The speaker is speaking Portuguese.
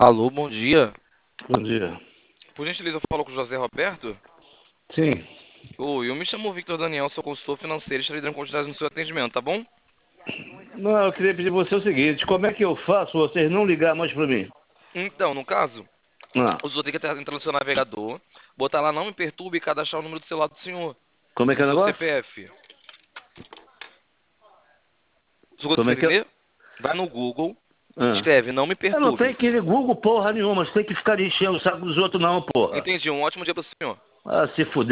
Alô, bom dia. Bom dia. Por gentileza, eu falo com o José Roberto? Sim. Oi, eu me chamo Victor Daniel, sou consultor financeiro e estarei dando continuidade no seu atendimento, tá bom? Não, eu queria pedir pra você o seguinte: como é que eu faço vocês não ligar mais pra mim? Então, no caso, Ah, o senhor tem que entrar no seu navegador, botar lá não me perturbe e cadastrar o número do celular do senhor como é que e é o seu negócio? CPF. O senhor Como é conseguiu que é? entender? Vai no Google, Ah. escreve não me Eu não tenho perturbe. que ir em Google porra nenhuma, mas tem que ficar enchendo o saco dos outros não, porra. Entendi, um ótimo dia pro senhor. Ah, se fuder.